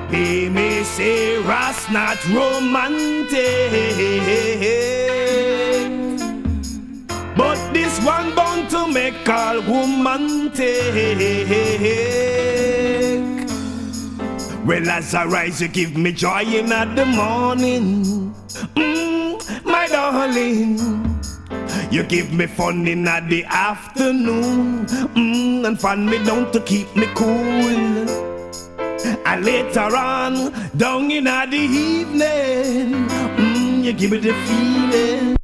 They may say Ras not romantic, but this one bound to make all woman take. Well, as I rise, you give me joy in the morning, my darling. You give me fun in the afternoon, and fun me down to keep me cool. And later on, down in the evening, you give me the feeling.